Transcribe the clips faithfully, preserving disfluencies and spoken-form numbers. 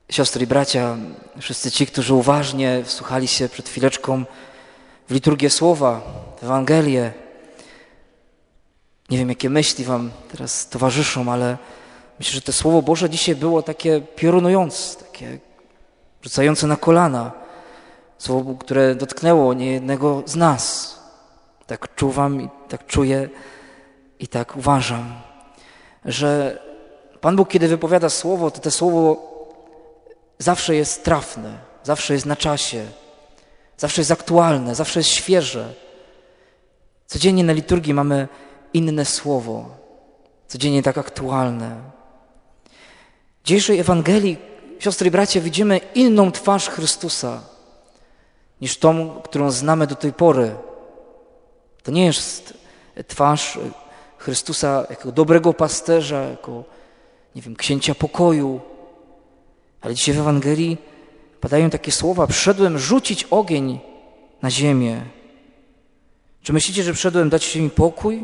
Siostry i bracia, wszyscy ci, którzy uważnie wsłuchali się przed chwileczką w liturgię Słowa, w Ewangelię. Nie wiem, jakie myśli wam teraz towarzyszą, ale myślę, że to Słowo Boże dzisiaj było takie piorunujące, takie rzucające na kolana. Słowo, które dotknęło niejednego z nas. Tak czuwam i tak czuję i tak uważam, że Pan Bóg, kiedy wypowiada Słowo, to to Słowo zawsze jest trafne, zawsze jest na czasie, zawsze jest aktualne, zawsze jest świeże. Codziennie na liturgii mamy inne Słowo, codziennie tak aktualne. W dzisiejszej Ewangelii, siostry i bracia, widzimy inną twarz Chrystusa niż tą, którą znamy do tej pory. To nie jest twarz Chrystusa jako dobrego pasterza, jako, nie wiem, księcia pokoju, ale dzisiaj w Ewangelii padają takie słowa: przyszedłem rzucić ogień na ziemię. Czy myślicie, że przyszedłem dać ziemi pokój?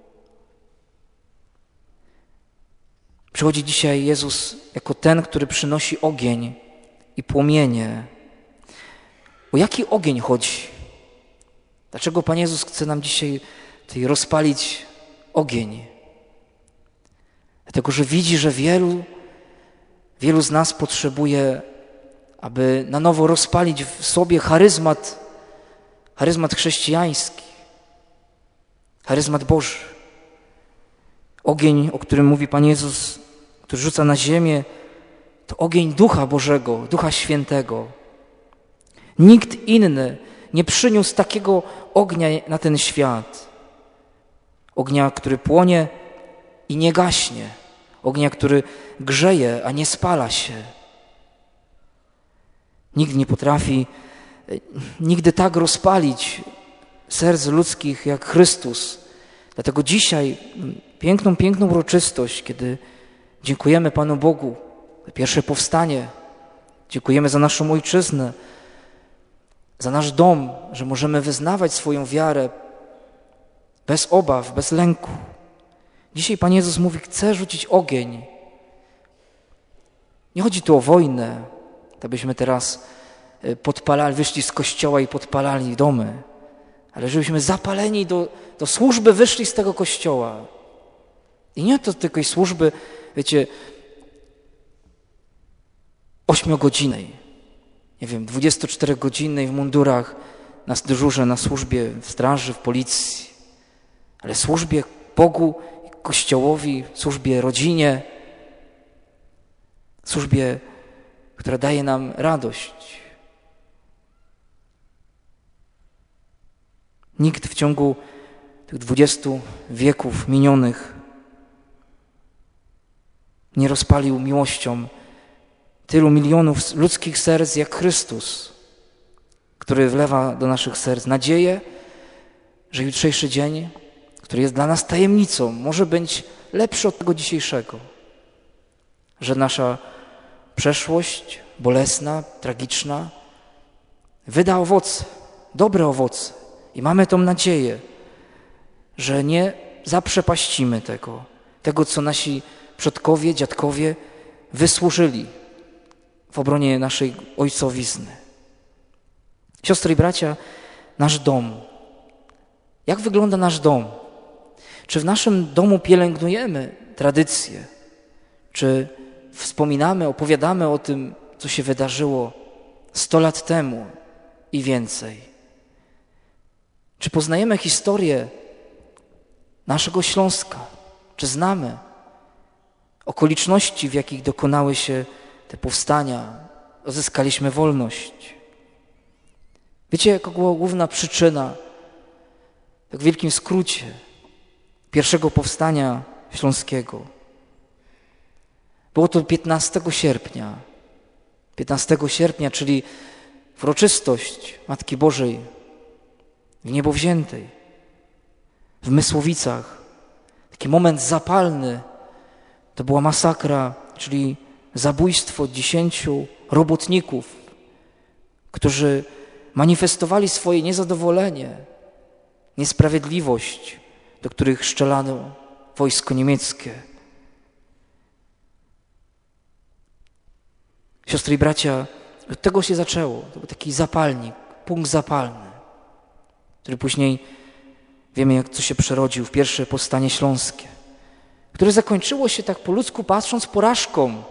Przychodzi dzisiaj Jezus jako ten, który przynosi ogień i płomienie. O jaki ogień chodzi? Dlaczego Pan Jezus chce nam dzisiaj tutaj rozpalić ogień? Dlatego, że widzi, że wielu, wielu z nas potrzebuje, aby na nowo rozpalić w sobie charyzmat, charyzmat chrześcijański, charyzmat Boży. Ogień, o którym mówi Pan Jezus, który rzuca na ziemię, to ogień Ducha Bożego, Ducha Świętego. Nikt inny nie przyniósł takiego ognia na ten świat. Ognia, który płonie i nie gaśnie. Ognia, który grzeje, a nie spala się. Nikt nie potrafi nigdy tak rozpalić serc ludzkich jak Chrystus. Dlatego dzisiaj piękną, piękną uroczystość, kiedy dziękujemy Panu Bogu za pierwsze powstanie, dziękujemy za naszą ojczyznę, za nasz dom, że możemy wyznawać swoją wiarę bez obaw, bez lęku. Dzisiaj Pan Jezus mówi: chcę rzucić ogień. Nie chodzi tu o wojnę, to byśmy teraz podpalali, wyszli z kościoła i podpalali domy, ale żebyśmy zapaleni do, do służby wyszli z tego kościoła. I nie to tylko służby, wiecie, ośmiogodzinnej, nie wiem, dwudziestoczterogodzinnej w mundurach, na dyżurze, na służbie w straży, w policji, ale służbie Bogu, Kościołowi, służbie rodzinie, służbie, która daje nam radość. Nikt w ciągu tych dwudziestu wieków minionych nie rozpalił miłością tylu milionów ludzkich serc jak Chrystus, który wlewa do naszych serc nadzieję, że jutrzejszy dzień, który jest dla nas tajemnicą, może być lepszy od tego dzisiejszego. Że nasza przeszłość bolesna, tragiczna wyda owoce, dobre owoce. I mamy tą nadzieję, że nie zaprzepaścimy tego, tego, co nasi przodkowie, dziadkowie wysłużyli w obronie naszej ojcowizny. Siostry i bracia, nasz dom. Jak wygląda nasz dom? Czy w naszym domu pielęgnujemy tradycje? Czy wspominamy, opowiadamy o tym, co się wydarzyło sto lat temu i więcej? Czy poznajemy historię naszego Śląska? Czy znamy okoliczności, w jakich dokonały się te powstania? Uzyskaliśmy wolność. Wiecie, jaka była główna przyczyna, tak w wielkim skrócie, pierwszego powstania śląskiego? Było to piętnastego sierpnia. piętnastego sierpnia, czyli w uroczystość Matki Bożej w Niebowziętej, w Mysłowicach. Taki moment zapalny to była masakra, czyli zabójstwo dziesięciu robotników, którzy manifestowali swoje niezadowolenie, niesprawiedliwość, do których strzelano wojsko niemieckie. Siostry i bracia, od tego się zaczęło. To był taki zapalnik, punkt zapalny, który później, wiemy jak co się przerodził w pierwsze powstanie śląskie, które zakończyło się tak po ludzku patrząc porażką.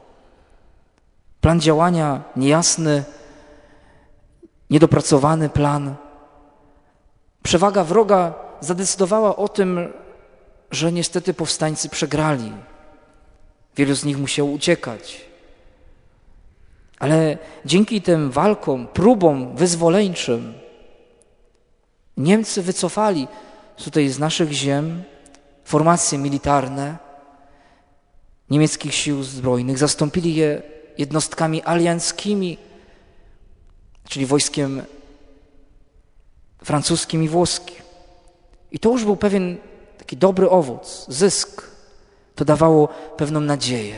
Plan działania niejasny, niedopracowany plan. Przewaga wroga zadecydowała o tym, że niestety powstańcy przegrali. Wielu z nich musiało uciekać. Ale dzięki tym walkom, próbom wyzwoleńczym Niemcy wycofali tutaj z naszych ziem formacje militarne niemieckich sił zbrojnych, zastąpili je jednostkami alianckimi, czyli wojskiem francuskim i włoskim. I to już był pewien taki dobry owoc, zysk. To dawało pewną nadzieję.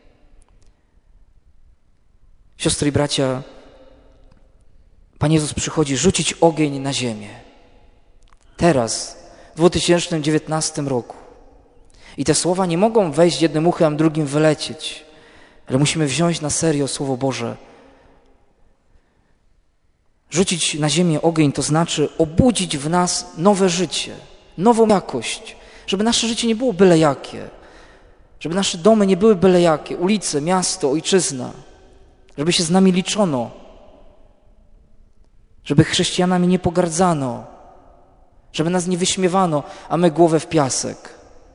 Siostry i bracia, Pan Jezus przychodzi rzucić ogień na ziemię. Teraz, w dwa tysiące dziewiętnastym roku. I te słowa nie mogą wejść jednym uchem, a drugim wylecieć. Ale musimy wziąć na serio Słowo Boże. Rzucić na ziemię ogień to znaczy obudzić w nas nowe życie, nową jakość, żeby nasze życie nie było byle jakie, żeby nasze domy nie były byle jakie, ulice, miasto, ojczyzna, żeby się z nami liczono, żeby chrześcijanami nie pogardzano, żeby nas nie wyśmiewano, a my głowę w piasek.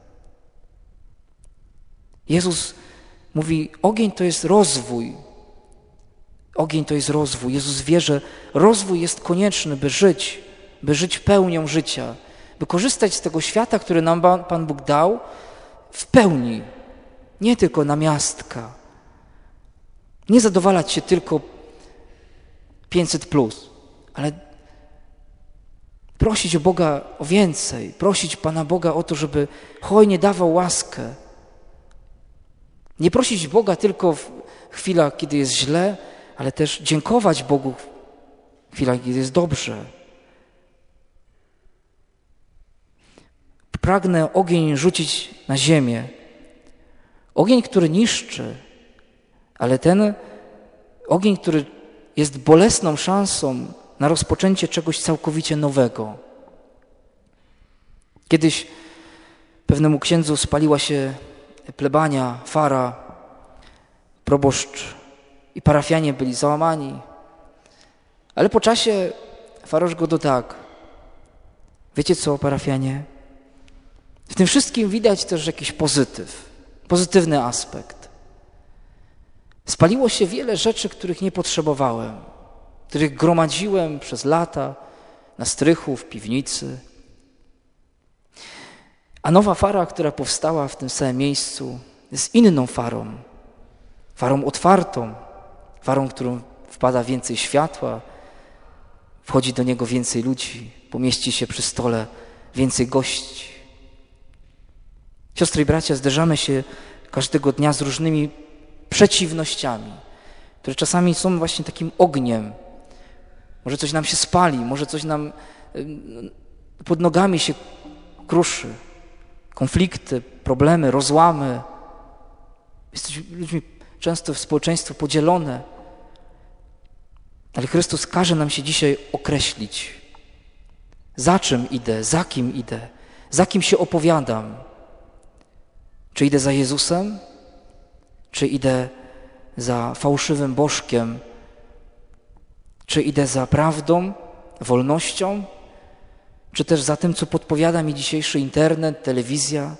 Jezus mówi, ogień to jest rozwój. Ogień to jest rozwój. Jezus wie, że rozwój jest konieczny, by żyć, by żyć pełnią życia, by korzystać z tego świata, który nam Pan Bóg dał w pełni, nie tylko namiastka. Nie zadowalać się tylko pięćset plus, ale prosić o Boga o więcej, prosić Pana Boga o to, żeby hojnie dawał łaskę. Nie prosić Boga tylko w chwilach, kiedy jest źle, ale też dziękować Bogu w chwilach, kiedy jest dobrze. Pragnę ogień rzucić na ziemię. Ogień, który niszczy, ale ten ogień, który jest bolesną szansą na rozpoczęcie czegoś całkowicie nowego. Kiedyś pewnemu księdzu spaliła się plebania, fara, proboszcz i parafianie byli załamani. Ale po czasie farosz go do tak. Wiecie co, parafianie? W tym wszystkim widać też jakiś pozytyw, pozytywny aspekt. Spaliło się wiele rzeczy, których nie potrzebowałem, których gromadziłem przez lata na strychu, w piwnicy. A nowa fara, która powstała w tym samym miejscu, jest inną farą. Farą otwartą, farą, którą wpada więcej światła, wchodzi do niego więcej ludzi, pomieści się przy stole więcej gości. Siostry i bracia, zderzamy się każdego dnia z różnymi przeciwnościami, które czasami są właśnie takim ogniem. Może coś nam się spali, może coś nam pod nogami się kruszy. Konflikty, problemy, rozłamy. Jesteśmy ludźmi często w społeczeństwie podzielone. Ale Chrystus każe nam się dzisiaj określić. Za czym idę, za kim idę, za kim się opowiadam. Czy idę za Jezusem, czy idę za fałszywym bożkiem, czy idę za prawdą, wolnością, czy też za tym, co podpowiada mi dzisiejszy internet, telewizja.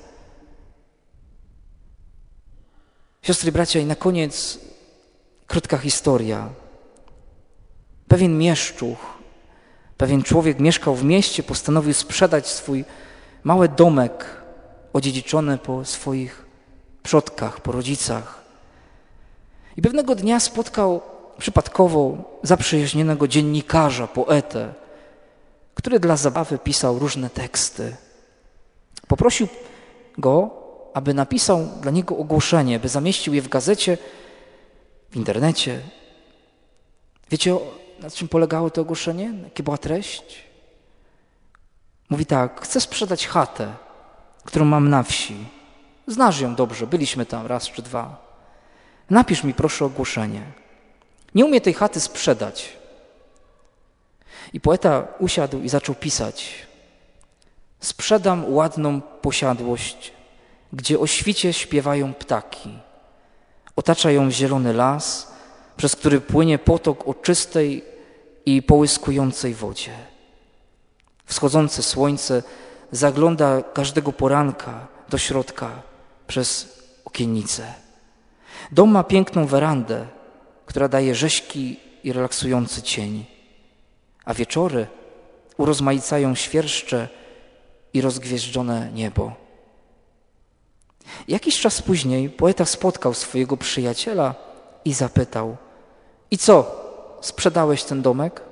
Siostry i bracia, i na koniec krótka historia. Pewien mieszczuch, pewien człowiek mieszkał w mieście, postanowił sprzedać swój mały domek odziedziczony po swoich przodkach, po rodzicach. I pewnego dnia spotkał przypadkowo zaprzyjaźnionego dziennikarza, poetę, który dla zabawy pisał różne teksty. Poprosił go, aby napisał dla niego ogłoszenie, by zamieścił je w gazecie, w internecie. Wiecie, na czym polegało to ogłoszenie? Jaka była treść? Mówi tak, chcę sprzedać chatę, którą mam na wsi. Znasz ją dobrze, byliśmy tam raz czy dwa. napisz mi proszę ogłoszenie. Nie umiem tej chaty sprzedać. I poeta usiadł i zaczął pisać. Sprzedam ładną posiadłość, gdzie o świcie śpiewają ptaki. Otacza ją zielony las, przez który płynie potok o czystej i połyskującej wodzie. Wschodzące słońce zagląda każdego poranka do środka przez okiennicę. Dom ma piękną werandę, która daje rzeźki i relaksujący cień, a wieczory urozmaicają świerszcze i rozgwieżdżone niebo. Jakiś czas później poeta spotkał swojego przyjaciela i zapytał: i co, sprzedałeś ten domek?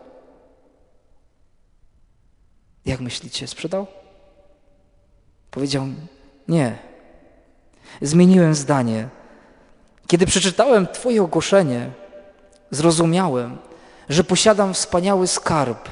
Jak myślicie, sprzedał? Powiedział: nie. Zmieniłem zdanie. Kiedy przeczytałem Twoje ogłoszenie, zrozumiałem, że posiadam wspaniały skarb.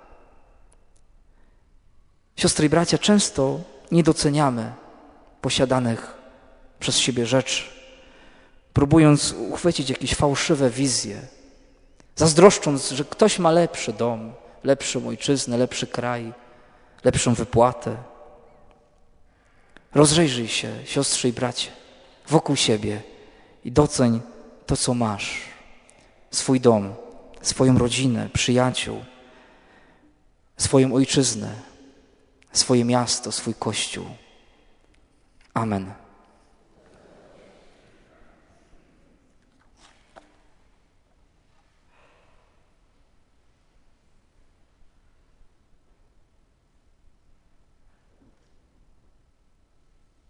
Siostry i bracia, często nie doceniamy posiadanych przez siebie rzeczy, próbując uchwycić jakieś fałszywe wizje, zazdroszcząc, że ktoś ma lepszy dom, lepszą ojczyznę, lepszy kraj, lepszą wypłatę. Rozejrzyj się, siostry i bracie, wokół siebie i doceń to, co masz. Swój dom, swoją rodzinę, przyjaciół, swoją ojczyznę, swoje miasto, swój Kościół. Amen.